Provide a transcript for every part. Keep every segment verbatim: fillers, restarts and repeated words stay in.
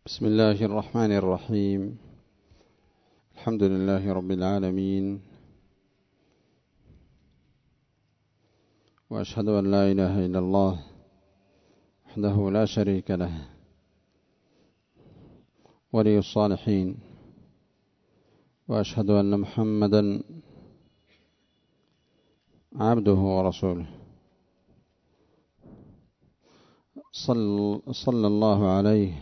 بسم الله الرحمن الرحيم. الحمد لله رب العالمين، وأشهد أن لا إله إلا الله وحده لا شريك له ولي الصالحين، وأشهد أن محمدا عبده ورسوله، صل صلى الله عليه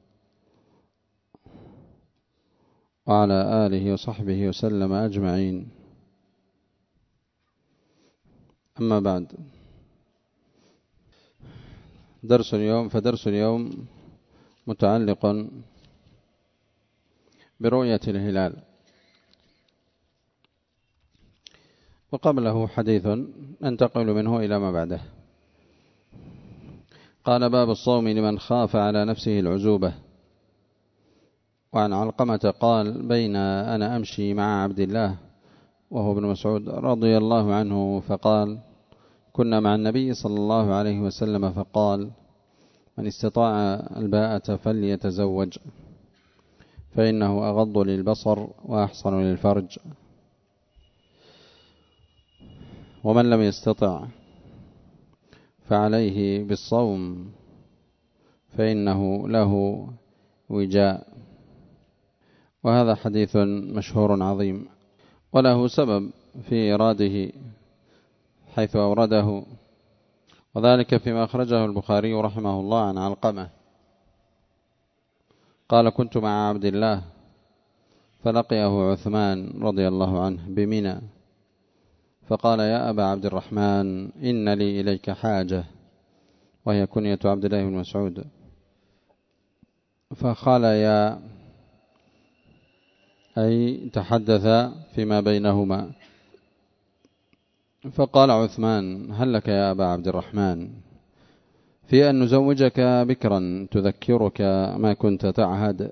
وعلى آله وصحبه وسلم أجمعين. أما بعد، درس اليوم فدرس اليوم متعلق برؤية الهلال، وقبله حديث ننتقل منه إلى ما بعده. قال: باب الصوم لمن خاف على نفسه العزوبة. وعن علقمة قال: بين أنا أمشي مع عبد الله وهو ابن مسعود رضي الله عنه فقال: كنا مع النبي صلى الله عليه وسلم فقال: من استطاع الباءة فليتزوج فإنه أغض للبصر وأحصن للفرج، ومن لم يستطع فعليه بالصوم فإنه له وجاء. وهذا حديث مشهور عظيم، وله سبب في إيراده حيث أورده، وذلك فيما أخرجه البخاري رحمه الله عن علقمة قال: كنت مع عبد الله فلقيه عثمان رضي الله عنه بمنى فقال: يا أبا عبد الرحمن، إن لي إليك حاجة، وهي كنية عبد الله بن مسعود. فقال: يا أي تحدث فيما بينهما. فقال عثمان: هل لك يا أبا عبد الرحمن في أن نزوجك بكرا تذكرك ما كنت تعهد؟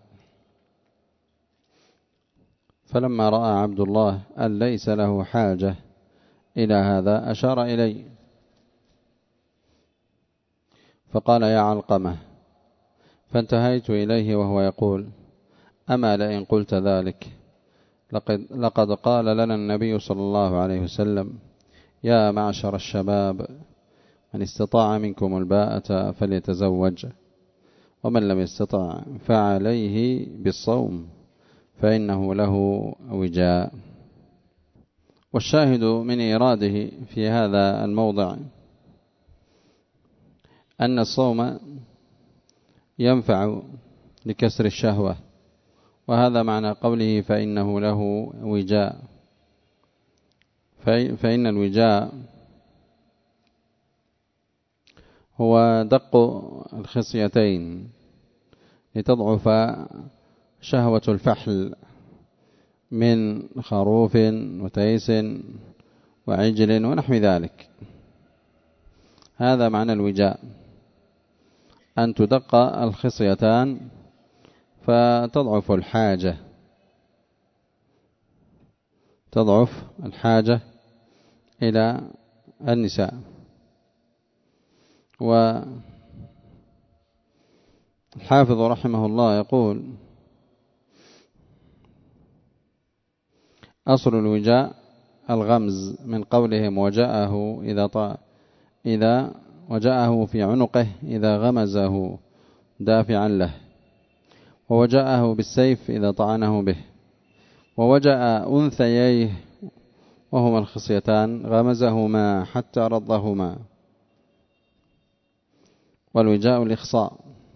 فلما رأى عبد الله أن ليس له حاجة إلى هذا أشار إلي، فقال: يا علقمة. فانتهيت إليه وهو يقول: أما لئن قلت ذلك لقد, لقد قال لنا النبي صلى الله عليه وسلم: يا معشر الشباب، من استطاع منكم الباءة فليتزوج، ومن لم يستطع فعليه بالصوم فإنه له وجاء. والشاهد من إيراده في هذا الموضع أن الصوم ينفع لكسر الشهوة، وهذا معنى قوله فإنه له وجاء. فإن الوجاء هو دق الخصيتين لتضعف شهوة الفحل من خروف وتيس وعجل ونحو ذلك. هذا معنى الوجاء، أن تدق الخصيتان فتضعف الحاجة تضعف الحاجة إلى النساء. والحافظ رحمه الله يقول: أصل الوجاء الغمز، من قولهم وجاءه إذا طا إذا وجاءه في عنقه إذا غمزه دافعا له، ووجاءه بالسيف إذا طعنه به، ووجاء أنثييه وهما الخصيتان غمزهما حتى رضهما. والوجاء الإخصاء.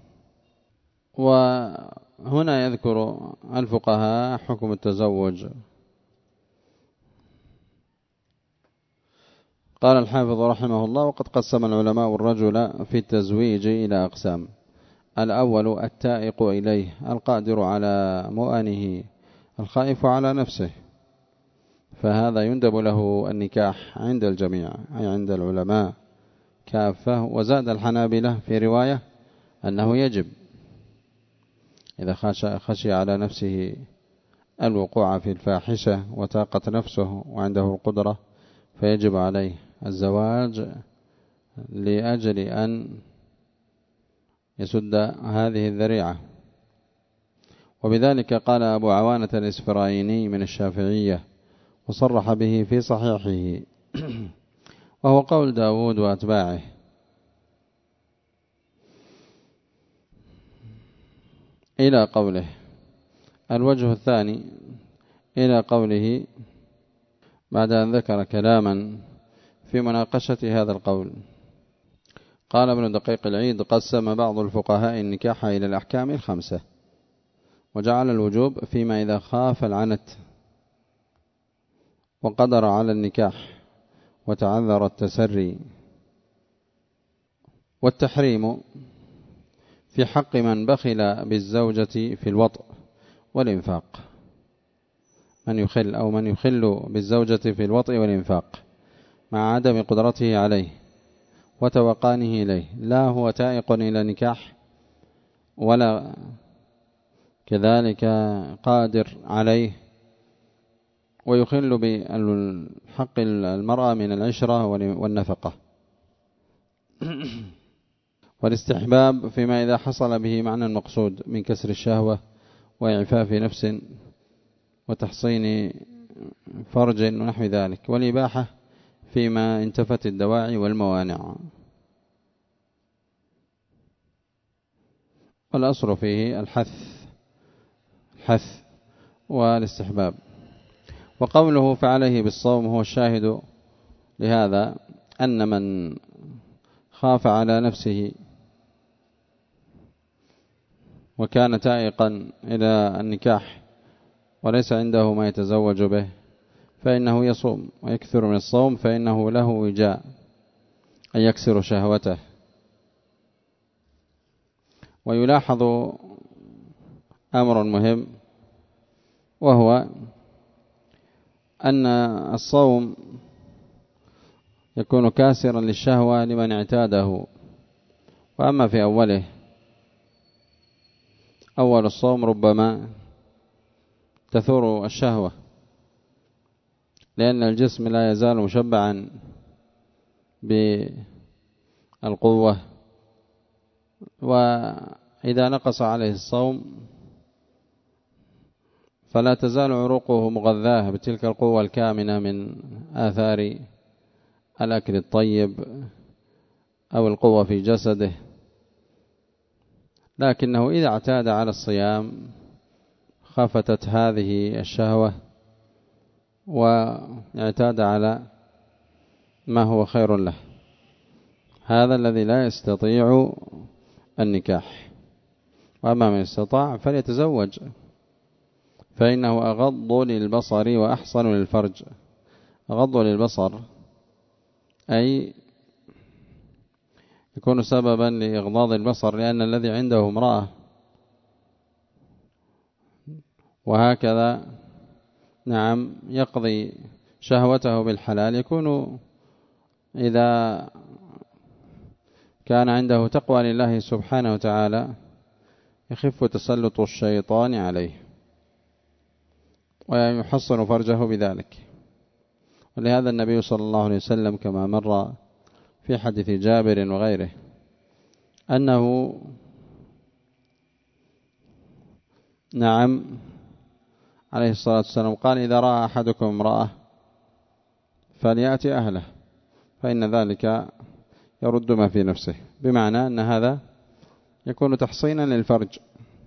وهنا يذكر الفقهاء حكم التزوج. قال الحافظ رحمه الله: وقد قسم العلماء الرجل في التزويج إلى أقسام: الأول التائق إليه القادر على مؤنه الخائف على نفسه، فهذا يندب له النكاح عند الجميع أي عند العلماء كافة. وزاد الحنابلة في رواية أنه يجب إذا خشي على نفسه الوقوع في الفاحشة وتاقت نفسه وعنده القدرة فيجب عليه الزواج لأجل أن يسد هذه الذريعة. وبذلك قال أبو عوانة الإسفرايني من الشافعية وصرح به في صحيحه وهو قول داود وأتباعه. إلى قوله. الوجه الثاني إلى قوله بعد أن ذكر كلاما في مناقشة هذا القول. قال ابن دقيق العيد: قسم بعض الفقهاء النكاح إلى الأحكام الخمسة، وجعل الوجوب فيما إذا خاف العنت وقدر على النكاح وتعذر التسري، والتحريم في حق من بخل بالزوجة في الوطء والإنفاق، من يخل أو من يخل بالزوجة في الوطء والإنفاق مع عدم قدرته عليه وتوقانه إليه، لا هو تائق إلى نكاح ولا كذلك قادر عليه، ويخل بحق المرأة من العشرة والنفقة. والاستحباب فيما إذا حصل به معنى المقصود من كسر الشهوة وإعفاف نفس وتحصين فرج ونحو ذلك، والإباحة فيما انتفت الدواعي والموانع. والأصل فيه الحث الحث والاستحباب. وقوله فعليه بالصوم هو الشاهد لهذا، أن من خاف على نفسه وكان تائقا إلى النكاح وليس عنده ما يتزوج به فإنه يصوم ويكثر من الصوم، فإنه له وجاء أن يكسر شهوته. ويلاحظ أمر مهم، وهو أن الصوم يكون كاسرا للشهوة لمن اعتاده، وأما في أوله أول الصوم ربما تثور الشهوة، لأن الجسم لا يزال مشبعا بالقوة، وإذا نقص عليه الصوم فلا تزال عروقه مغذاة بتلك القوة الكامنة من آثار الأكل الطيب أو القوة في جسده. لكنه إذا اعتاد على الصيام خفتت هذه الشهوة واعتاد على ما هو خير له. هذا الذي لا يستطيع النكاح، وأما من استطاع فليتزوج، فإنه أغض للبصر وأحصن للفرج. أغض للبصر أي يكون سببا لإغضاض البصر، لأن الذي عنده امرأة وهكذا نعم يقضي شهوته بالحلال، يكون إذا كان عنده تقوى لله سبحانه وتعالى يخف تسلط الشيطان عليه ويحصن فرجه بذلك. ولهذا النبي صلى الله عليه وسلم كما مر في حديث جابر وغيره أنه نعم عليه الصلاة والسلام قال: إذا رأى أحدكم امرأة فليأتي أهله، فإن ذلك يرد ما في نفسه، بمعنى أن هذا يكون تحصينا للفرج.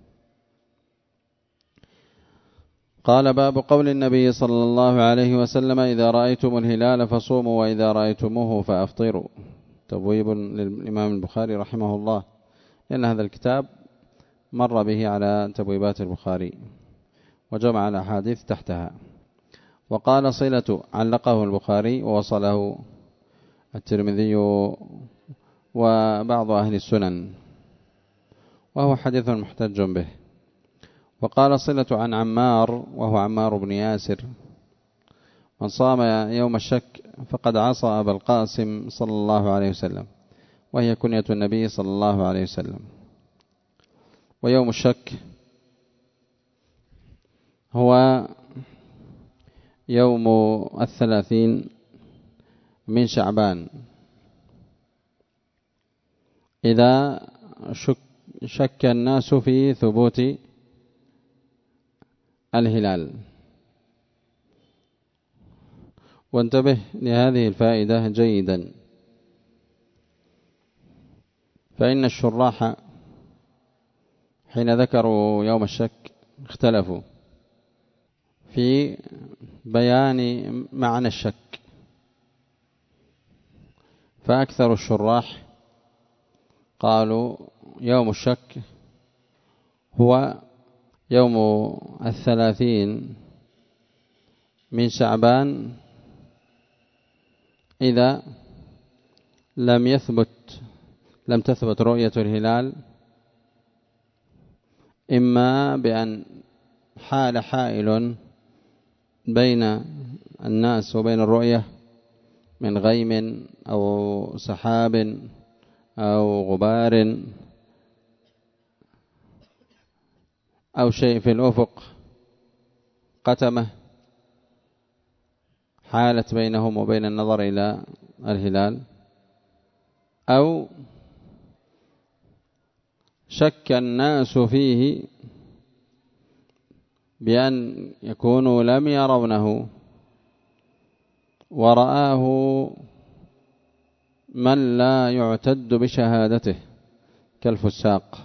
قال: باب قول النبي صلى الله عليه وسلم: إذا رأيتم الهلال فصوموا وإذا رأيتموه فأفطروا. تبويب للإمام البخاري رحمه الله، لأن هذا الكتاب مر به على تبويبات البخاري وجمع الأحاديث تحتها. وقال صلة علقه البخاري ووصله الترمذي وبعض أهل السنن، وهو حديث محتج به. وقال صلة عن عمار وهو عمار بن ياسر: من صام يوم الشك فقد عصى أبا القاسم صلى الله عليه وسلم، وهي كنية النبي صلى الله عليه وسلم. ويوم الشك هو يوم الثلاثين من شعبان، إذا شك, شك الناس في ثبوت الهلال. وانتبه لهذه الفائدة جيدا، فإن الشراح حين ذكروا يوم الشك اختلفوا في بيان معنى الشك، فأكثر الشراح قالوا يوم الشك هو يوم الثلاثين من شعبان إذا لم يثبت لم تثبت رؤية الهلال، إما بأن حال حائل بين الناس وبين الرؤية من غيم أو سحاب أو غبار أو شيء في الأفق قتمه حالت بينهم وبين النظر إلى الهلال، أو شك الناس فيه بأن يكونوا لم يرونه ورآه من لا يعتد بشهادته كالفساق،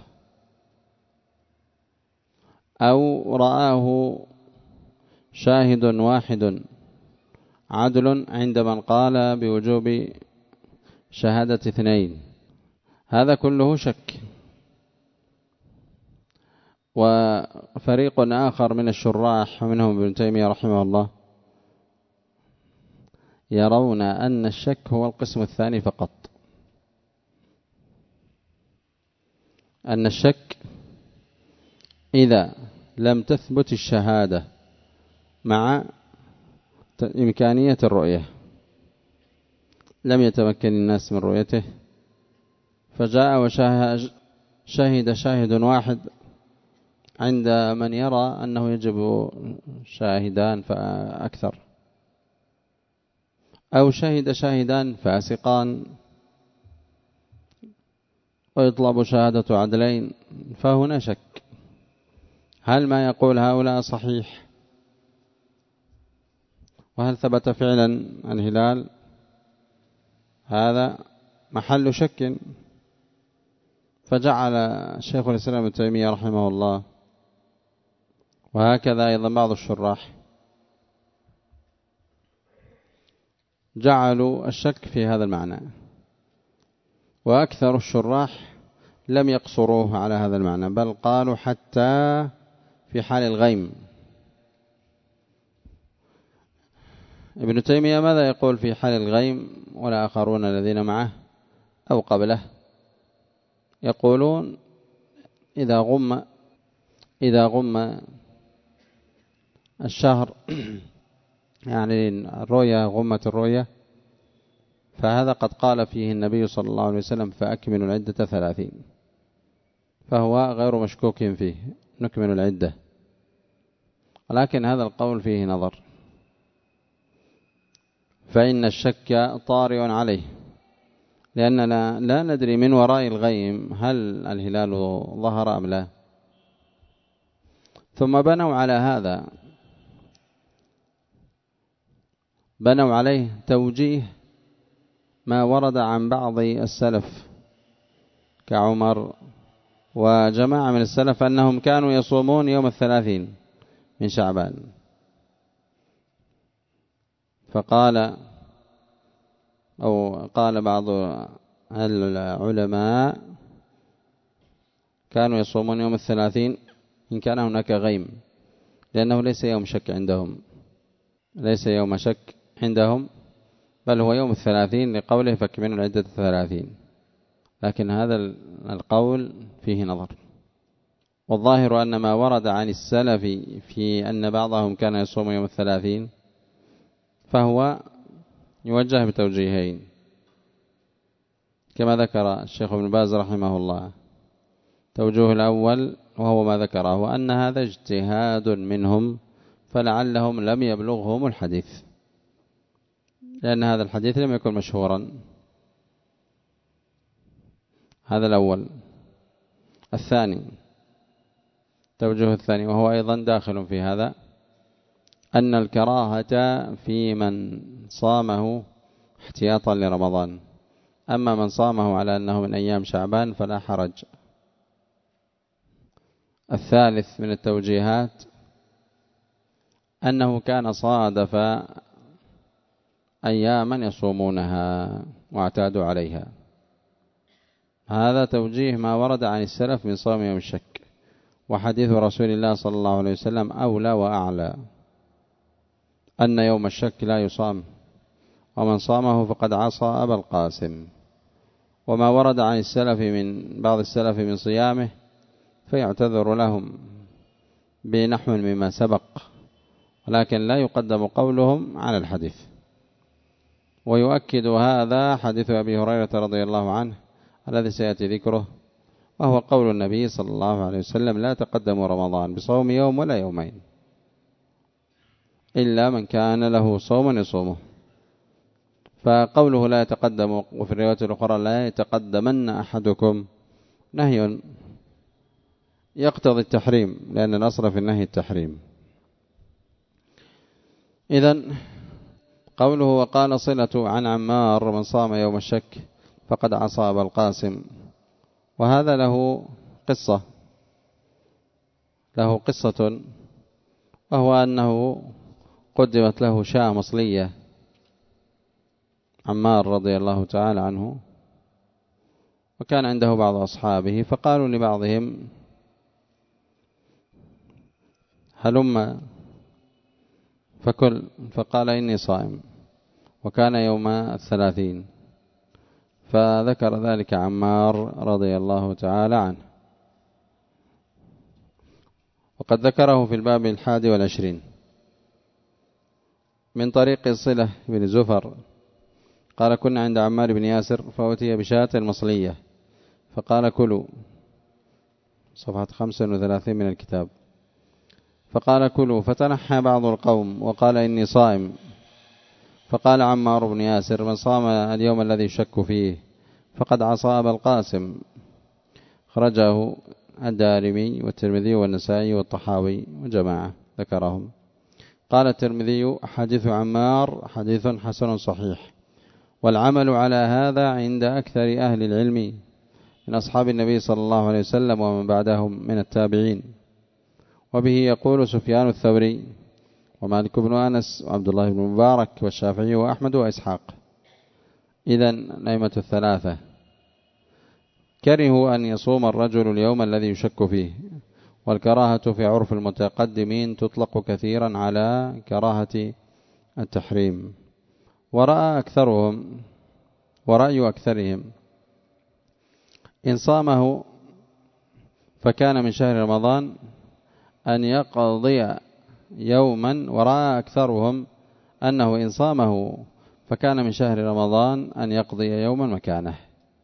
أو رآه شاهد واحد عدل عند من قال بوجوب شهادة اثنين، هذا كله شك. وفريق آخر من الشراح ومنهم ابن تيمية رحمه الله يرون أن الشك هو القسم الثاني فقط، أن الشك إذا لم تثبت الشهادة مع إمكانية الرؤية، لم يتمكن الناس من رؤيته فجاء وشهد شاهد واحد عند من يرى أنه يجب شاهدان فأكثر، أو شهد شاهدان فاسقان ويطلب شهادة عدلين، فهنا شك هل ما يقول هؤلاء صحيح، وهل ثبت فعلا الهلال، هذا محل شك. فجعل الشيخ الإسلام ابن تيمية رحمه الله وهكذا أيضا بعض الشراح جعلوا الشك في هذا المعنى، وأكثر الشراح لم يقصروه على هذا المعنى، بل قالوا حتى في حال الغيم. ابن تيمية ماذا يقول في حال الغيم والآخرون الذين معه أو قبله؟ يقولون إذا غم إذا غم الشهر يعني الرؤية غمة الرؤية، فهذا قد قال فيه النبي صلى الله عليه وسلم فأكملوا العدة ثلاثين، فهو غير مشكوك فيه، نكمل العدة. ولكن هذا القول فيه نظر، فإن الشك طارئ عليه، لأننا لا ندري من وراء الغيم هل الهلال ظهر أم لا. ثم بنوا على هذا بنوا عليه توجيه ما ورد عن بعض السلف كعمر وجماعة من السلف أنهم كانوا يصومون يوم الثلاثين من شعبان، فقال أو قال بعض العلماء كانوا يصومون يوم الثلاثين إن كان هناك غيم، لأنه ليس يوم شك عندهم ليس يوم شك عندهم بل هو يوم الثلاثين لقوله فاكملوا العدة الثلاثين. لكن هذا القول فيه نظر، والظاهر أن ما ورد عن السلف في أن بعضهم كان يصوم يوم الثلاثين فهو يوجه بتوجيهين كما ذكر الشيخ ابن باز رحمه الله. توجيه الأول وهو ما ذكره أن هذا اجتهاد منهم فلعلهم لم يبلغهم الحديث، لأن هذا الحديث لم يكن مشهورا. هذا الأول. الثاني التوجه الثاني وهو أيضا داخل في هذا أن الكراهة في من صامه احتياطا لرمضان، أما من صامه على أنه من أيام شعبان فلا حرج. الثالث من التوجيهات أنه كان صادف أياما يصومونها واعتادوا عليها، هذا توجيه ما ورد عن السلف من صوم يوم الشك، وحديث رسول الله صلى الله عليه وسلم أولى وأعلى أن يوم الشك لا يصام، ومن صامه فقد عصى أبا القاسم. وما ورد عن السلف من بعض السلف من صيامه فيعتذر لهم بنحو مما سبق، ولكن لا يقدم قولهم على الحديث. ويؤكد هذا حديث أبي هريرة رضي الله عنه الذي سيأتي ذكره، وهو قول النبي صلى الله عليه وسلم: لا تقدموا رمضان بصوم يوم ولا يومين إلا من كان له صوم يصومه. فقوله لا يتقدم، وفي الرواية الأخرى لا يتقدمن أحدكم، نهي يقتضي التحريم، لأن الأصل في النهي التحريم. إذن قوله وقال صلة عن عمار: من صام يوم الشك فقد عصى أبا القاسم، وهذا له قصة له قصة وهو أنه قدمت له شاة مصلية، عمار رضي الله تعالى عنه، وكان عنده بعض أصحابه، فقالوا لبعضهم: هلم فكل، فقال: إني صائم، وكان يوم الثلاثين، فذكر ذلك عمار رضي الله تعالى عنه، وقد ذكره في الباب الحادي والعشرين من طريق صلة بن زفر قال: كنا عند عمار بن ياسر فأتي بشاة مصلية فقال: كلوا، صفحة خمسة وثلاثين من الكتاب، فقال: كلوا، فتنحى بعض القوم وقال: إني صائم، فقال عمار بن ياسر: من صام اليوم الذي يشك فيه فقد عصى أبا القاسم. خرجه الدارمي والترمذي والنسائي والطحاوي وجماعة ذكرهم. قال الترمذي: حديث عمار حديث حسن صحيح، والعمل على هذا عند أكثر أهل العلم من أصحاب النبي صلى الله عليه وسلم ومن بعدهم من التابعين، وبه يقول سفيان الثوري ومالك بن أنس وعبد الله بن مبارك والشافعي وأحمد وإسحاق. إذن الأئمة الثلاثة كرهوا أن يصوم الرجل اليوم الذي يشك فيه، والكراهة في عرف المتقدمين تطلق كثيرا على كراهة التحريم. ورأى أكثرهم ورأي أكثرهم إن صامه فكان من شهر رمضان أن يقضي يوما، ورأى أكثرهم أنه إن صامه فكان من شهر رمضان أن يقضي يوما مكانه.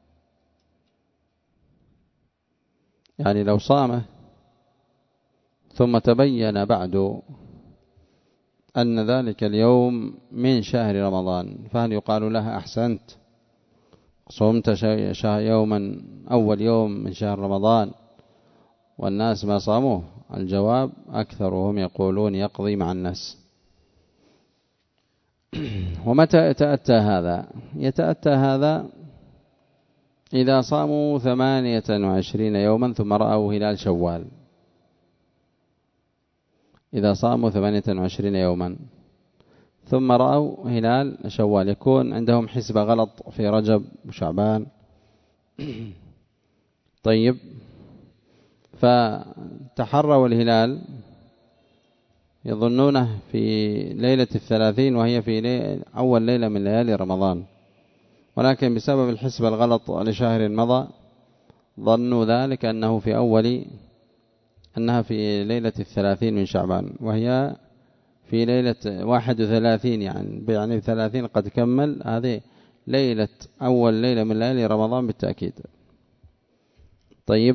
يعني لو صامه ثم تبين بعد أن ذلك اليوم من شهر رمضان، فهل يقال له أحسنت صمت يوما أول يوم من شهر رمضان والناس ما صاموه؟ الجواب: أكثرهم يقولون يقضي مع الناس. ومتى يتأتى هذا؟ يتأتى هذا إذا صاموا ثمانية وعشرين يوما ثم رأوا هلال شوال. إذا صاموا ثمانية وعشرين يوما ثم رأوا هلال شوال، يكون عندهم حسبة غلط في رجب وشعبان. طيب، فتحروا الهلال يظنونه في ليلة الثلاثين، وهي في ليلة أول ليلة من ليالي رمضان، ولكن بسبب الحسبة الغلط لشهر مضى ظنوا ذلك أنه في أول أنها في ليلة الثلاثين من شعبان، وهي في ليلة واحد وثلاثين، يعني يعني ثلاثين قد كمل، هذه ليلة أول ليلة من ليالي رمضان بالتأكيد. طيب،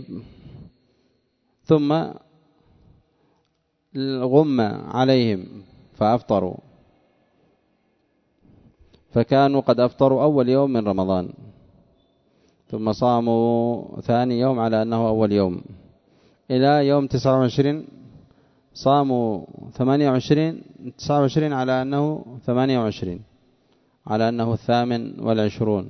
ثم غم عليهم فأفطروا، فكانوا قد أفطروا أول يوم من رمضان، ثم صاموا ثاني يوم على أنه أول يوم، إلى يوم تسعة وعشرين صاموا ثمانية وعشرين، تسعة وعشرين على أنه ثمانية وعشرين، على أنه الثامن والعشرون.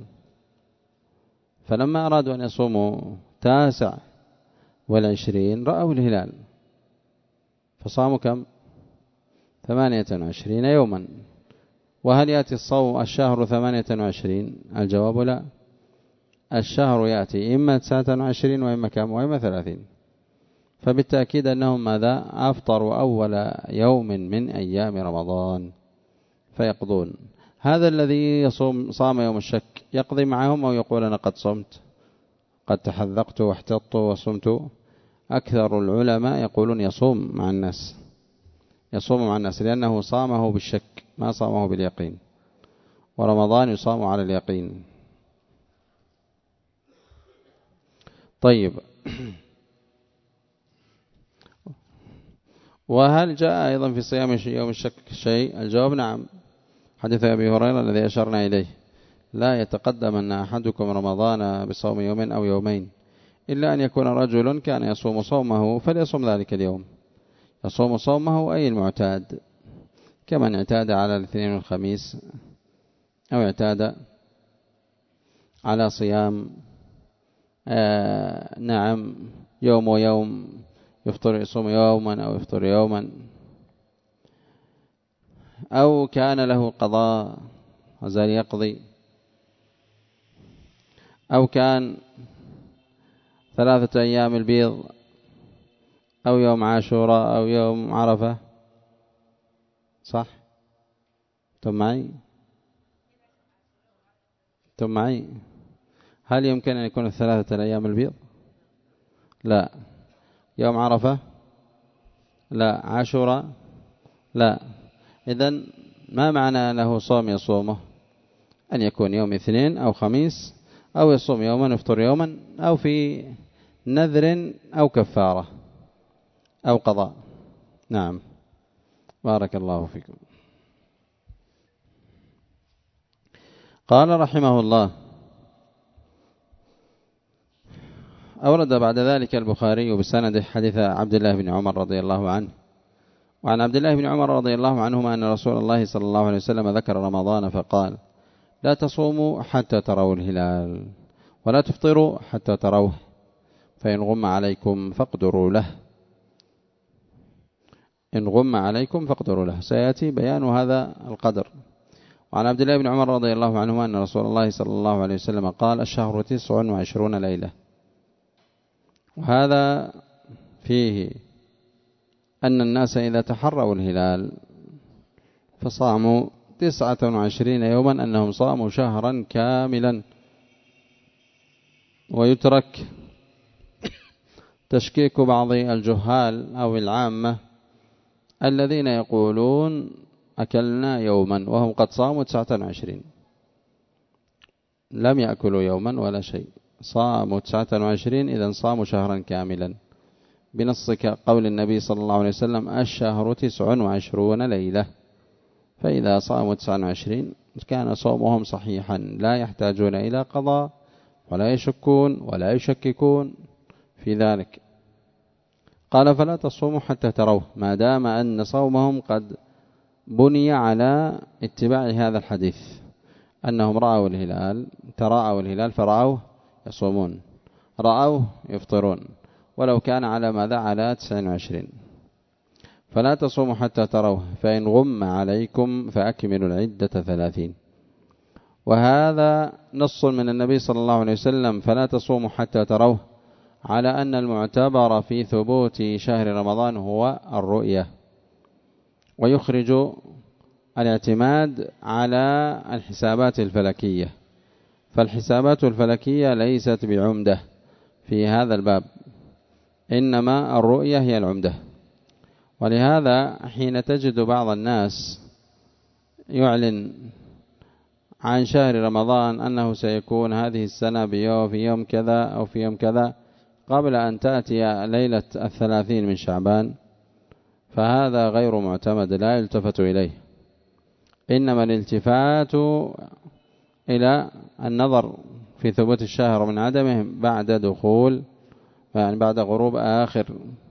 فلما أرادوا أن يصوموا تاسع والعشرين رأوا الهلال فصاموا كم؟ ثمانية وعشرين يوما. وهل يأتي الصوم الشهر ثمانية وعشرين؟ الجواب لا، الشهر يأتي إما تسعة وعشرين وإما كم؟ وإما ثلاثين. فبالتأكيد أنهم ماذا؟ أفطروا أول يوم من أيام رمضان فيقضون. هذا الذي يصوم صام يوم الشك يقضي معهم أو يقول أنا قد صمت، قد تحذقت واحتطت وصمت؟ أكثر العلماء يقولون يصوم مع الناس، يصوم مع الناس، لأنه صامه بالشك ما صامه باليقين، ورمضان يصام على اليقين. طيب، وهل جاء أيضا في صيام يوم الشك شيء؟ الجواب نعم، حديث أبي هريرة الذي أشرنا إليه: لا يتقدم أن أحدكم رمضان بصوم يوم أو يومين إلا أن يكون رجل كان يصوم صومه فليصوم ذلك اليوم. يصوم صومه أي المعتاد، كمن اعتاد على الاثنين والخميس، أو اعتاد على صيام آه نعم يوم ويوم، يفطر يصوم يوما أو يفطر يوما، أو كان له قضاء وزال يقضي، أو كان ثلاثة أيام البيض، أو يوم عاشوراء، أو يوم عرفة. صح؟ أنتم معي؟ أنتم معي؟ هل يمكن أن يكون الثلاثة الأيام البيض؟ لا. يوم عرفة؟ لا. عاشوراء؟ لا. إذن ما معنى له صوم يصومه؟ أن يكون يوم اثنين أو خميس، أو يصوم يوما يفطر يوما، أو في نذر أو كفارة أو قضاء. نعم، بارك الله فيكم. قال رحمه الله: أورد بعد ذلك البخاري بسنده حديث عبد الله بن عمر رضي الله عنه. وعن عبد الله بن عمر رضي الله عنهما أن رسول الله صلى الله عليه وسلم ذكر رمضان فقال: لا تصوموا حتى تروا الهلال، ولا تفطروا حتى تروه، فإن غم عليكم فاقدروا له. إن غم عليكم فاقدروا له، سيأتي بيان هذا القدر. وعن عبد الله بن عمر رضي الله عنهما أن رسول الله صلى الله عليه وسلم قال: الشهر تسع وعشرون ليلة. وهذا فيه أن الناس إذا تحروا الهلال فصاموا تسعة وعشرين يوما أنهم صاموا شهرا كاملا، ويترك تشكيك بعض الجهال أو العامة الذين يقولون أكلنا يوما وهم قد صاموا تسعة وعشرين. لم يأكلوا يوما ولا شيء، صاموا تسعة وعشرين، إذن صاموا شهرا كاملا، بنص قول النبي صلى الله عليه وسلم: الشهر تسع وعشرون ليلة. فإذا صاموا تسعة وعشرين كان صومهم صحيحا، لا يحتاجون إلى قضاء ولا يشكون ولا يشككون في ذلك. قال: فلا تصوموا حتى تروه، ما دام أن صومهم قد بني على اتباع هذا الحديث، أنهم رأوا الهلال، تراءوا الهلال فرأوه يصومون، رأوه يفطرون، ولو كان على ماذا؟ على تسع وعشرين. فلا تصوموا حتى تروه، فإن غم عليكم فأكملوا العدة ثلاثين. وهذا نص من النبي صلى الله عليه وسلم: فلا تصوموا حتى تروه، على أن المعتبر في ثبوت شهر رمضان هو الرؤية، ويخرج الاعتماد على الحسابات الفلكية. فالحسابات الفلكية ليست بعمدة في هذا الباب، إنما الرؤية هي العمدة. ولهذا حين تجد بعض الناس يعلن عن شهر رمضان أنه سيكون هذه السنة بيوم في يوم كذا أو في يوم كذا قبل أن تأتي ليلة الثلاثين من شعبان، فهذا غير معتمد، لا يلتفت إليه. إنما الالتفات إلى النظر في ثبوت الشهر من عدمه بعد دخول يعني بعد غروب آخر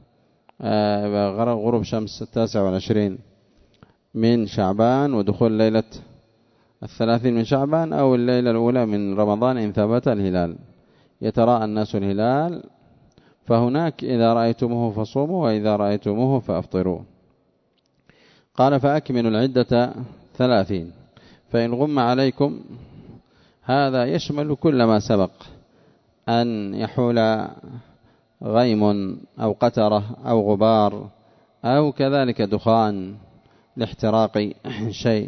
غروب شمس التاسع والعشرين من شعبان ودخول ليلة الثلاثين من شعبان أو الليلة الأولى من رمضان إن ثبت الهلال. يتراءى الناس الهلال، فهناك إذا رأيتموه فصوموا وإذا رأيتموه فأفطروا. قال فأكملوا العدة ثلاثين، فإن غم عليكم هذا يشمل كل ما سبق، أن يحول غيم أو قترة أو غبار أو كذلك دخان لاحتراق شيء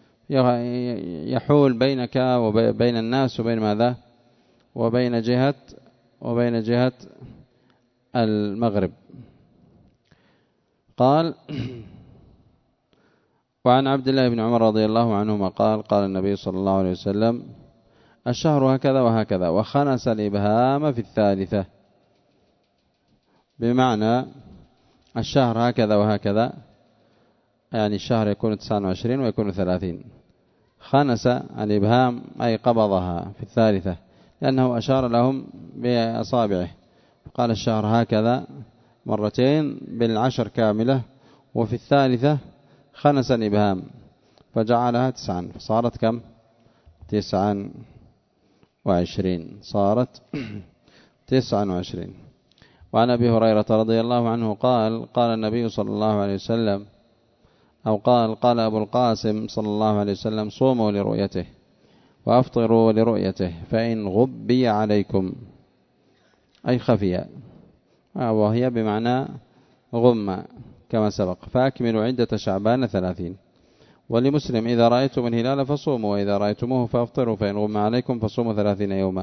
يحول بينك وبين الناس وبين ماذا وبين جهة وبين جهة المغرب. قال وعن عبد الله بن عمر رضي الله عنهما قال قال النبي صلى الله عليه وسلم الشهر هكذا وهكذا وخنس الإبهام في الثالثة، بمعنى الشهر هكذا وهكذا، يعني الشهر يكون تسعة وعشرين ويكون ثلاثين. خنس الإبهام أي قبضها في الثالثة، لأنه أشار لهم بأصابعه، قال الشهر هكذا مرتين بالعشر كاملة، وفي الثالثة خنس الإبهام فجعلها تسعا، فصارت كم؟ تسعا وعشرين، صارت تسعا وعشرين. وعن أبي هريرة رضي الله عنه قال قال النبي صلى الله عليه وسلم أو قال قال أبو القاسم صلى الله عليه وسلم صوموا لرؤيته وأفطروا لرؤيته فإن غبي عليكم أي خفي، وهي بمعنى غم كما سبق. فأكملوا عدة شعبان ثلاثين. ولمسلم إذا رأيتم الهلال فصوموا وإذا رأيتموه فأفطروا فإن غم عليكم فصوموا ثلاثين يوما.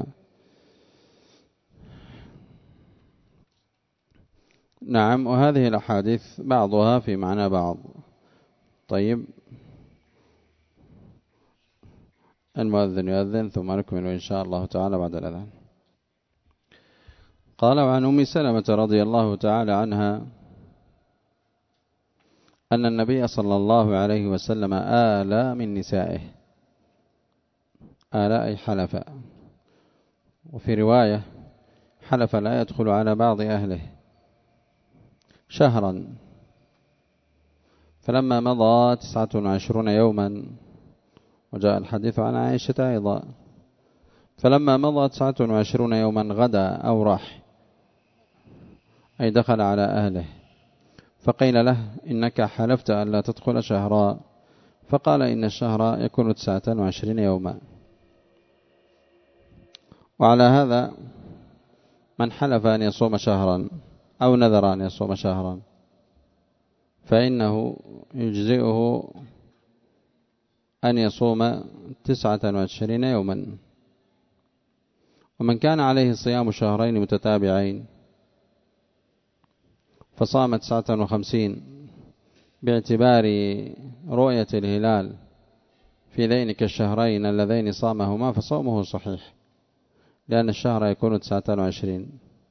نعم، وهذه الأحاديث بعضها في معنى بعض. طيب، المؤذن يؤذن ثم نكمل إن شاء الله تعالى بعد الأذان. قال وعن أم سلمة رضي الله تعالى عنها أن النبي صلى الله عليه وسلم آل من نسائه، آل أي حلف، وفي رواية حلف لا يدخل على بعض أهله شهرا، فلما مضى تسعة وعشرون يوما، وجاء الحديث عن عائشة أيضا، فلما مضى تسعة وعشرون يوما غدا أو راح أي دخل على أهله، فقيل له إنك حلفت أن لا تدخل شهرا، فقال إن الشهر يكون تسعة وعشرين يوما. وعلى هذا من حلف أن يصوم شهرا أو نذر أن يصوم شهرا فإنه يجزئه أن يصوم تسعة وعشرين يوما. ومن كان عليه صيام شهرين متتابعين فصام تسعة وخمسين باعتبار رؤية الهلال في ذينك الشهرين اللذين صامهما فصومه صحيح، لأن الشهر يكون تسعة وعشرين.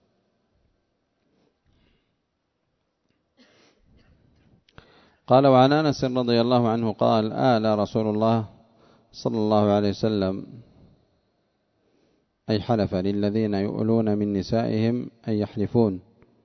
قال وعن أنس رضي الله عنه قال آل رسول الله صلى الله عليه وسلم أي حلف للذين يؤلون من نسائهم أي يحلفون،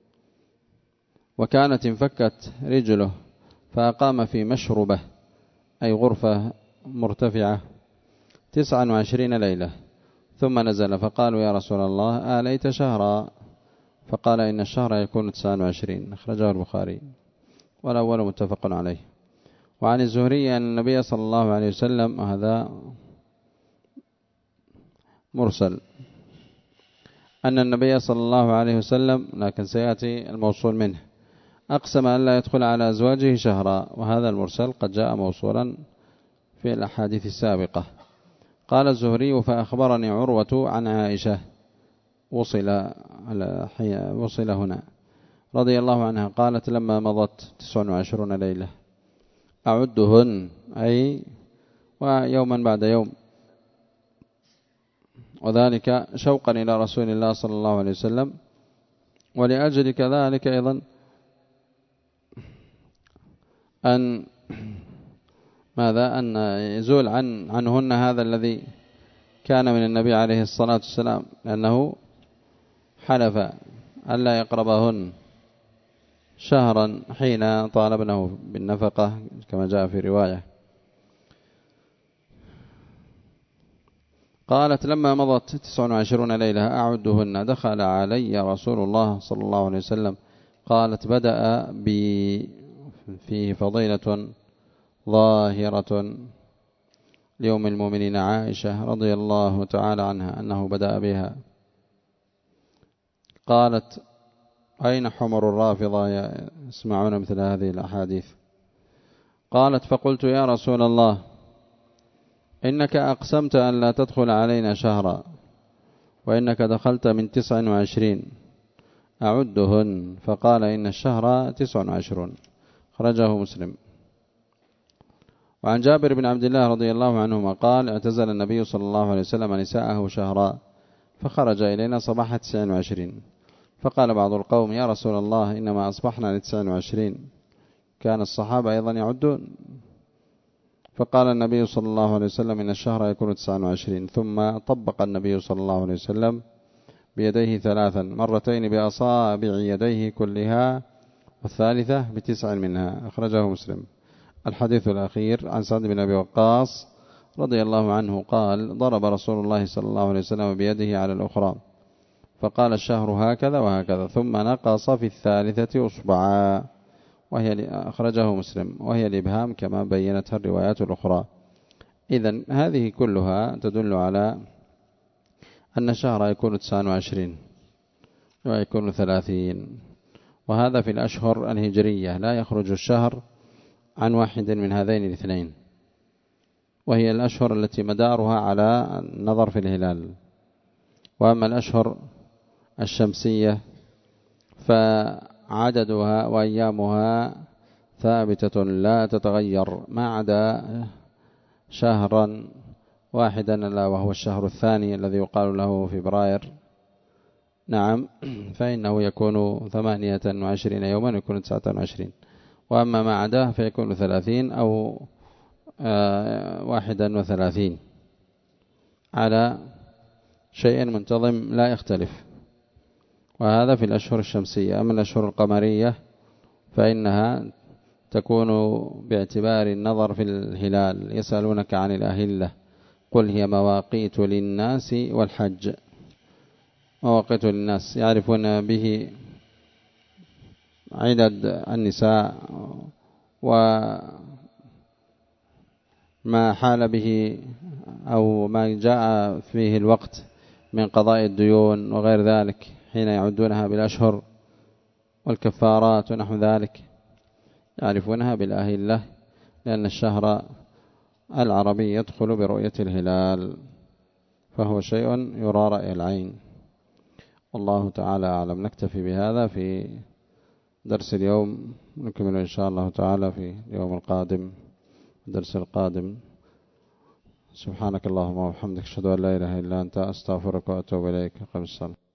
وكانت انفكت رجله فأقام في مشربة أي غرفة مرتفعة تسعا وعشرين ليلة، ثم نزل فقالوا يا رسول الله آليت شهرا، فقال إن الشهر يكون تسعا وعشرين، أخرجه البخاري والأول متفق عليه. وعن الزهري أن النبي صلى الله عليه وسلم، وهذا مرسل، أن النبي صلى الله عليه وسلم، لكن سيأتي الموصول منه، أقسم أن لا يدخل على أزواجه شهرا، وهذا المرسل قد جاء موصولا في الأحاديث السابقة. قال الزهري فأخبرني عروة عن عائشة، وصل وصل هنا رضي الله عنها قالت لما مضت تسع وعشرون ليلة أعدهن أي ويوما بعد يوم، وذلك شوقا إلى رسول الله صلى الله عليه وسلم، ولأجل كذلك أيضا أن ماذا أن يزول عن عنهن هذا الذي كان من النبي عليه الصلاة والسلام، لأنه حلف ألا يقربهن شهرا حين طالبنه بالنفقة كما جاء في رواية. قالت لما مضت تسع وعشرون ليلة أعدهن دخل علي رسول الله صلى الله عليه وسلم. قالت بدأ بي فيه فضيلة ظاهرة لأم المؤمنين عائشة رضي الله تعالى عنها أنه بدأ بها. قالت أين حمر الرافضة يسمعون مثل هذه الأحاديث؟ قالت فقلت يا رسول الله إنك أقسمت أن لا تدخل علينا شهرا وإنك دخلت من تسع وعشرين أعدهن. فقال إن الشهر تسع وعشرون. خرجه مسلم. وعن جابر بن عبد الله رضي الله عنهما قال اعتزل النبي صلى الله عليه وسلم نساءه شهرا فخرج إلينا صباح تسع وعشرين. فقال بعض القوم يا رسول الله إنما أصبحنا لتسع وعشرين. كان الصحابة أيضا يعدون. فقال النبي صلى الله عليه وسلم إن الشهر يكون تسع وعشرين. ثم طبق النبي صلى الله عليه وسلم بيديه ثلاثا مرتين بأصابع يديه كلها والثالثة بتسع منها. أخرجه مسلم. الحديث الأخير عن سعد بن أبي وقاص رضي الله عنه قال ضرب رسول الله صلى الله عليه وسلم بيده على الأخرى فقال الشهر هكذا وهكذا ثم نقص في الثالثة أصبعا وهي أخرجه مسلم وهي الإبهام كما بينتها الروايات الأخرى. إذن هذه كلها تدل على أن الشهر يكون تسعة وعشرين ويكون ثلاثين. وهذا في الأشهر الهجرية لا يخرج الشهر عن واحد من هذين الاثنين وهي الأشهر التي مدارها على النظر في الهلال. وأما الأشهر الشمسية فعددها وأيامها ثابتة لا تتغير ما عدا شهرا واحدا لا وهو الشهر الثاني الذي يقال له فبراير. نعم فإنه يكون ثمانية وعشرين يوما يكون تسعة وعشرين. وأما ما عداه فيكون ثلاثين أو واحدا وثلاثين على شيء منتظم لا يختلف. وهذا في الأشهر الشمسية. أما الأشهر القمرية فإنها تكون باعتبار النظر في الهلال. يسألونك عن الأهلة قل هي مواقيت للناس والحج. مواقيت للناس يعرفون به عدد النساء وما حال به أو ما جاء فيه الوقت من قضاء الديون وغير ذلك حين يعدونها بالأشهر والكفارات ونحو ذلك يعرفونها بالأهلة لأن الشهر العربي يدخل برؤية الهلال فهو شيء يرى رأي العين. والله تعالى أعلم. نكتفي بهذا في درس اليوم نكمل إن شاء الله تعالى في اليوم القادم الدرس القادم. سبحانك اللهم وبحمدك أشهد أن لا إله إلا أنت أستغفرك وأتوب إليك. أقم الصلاة.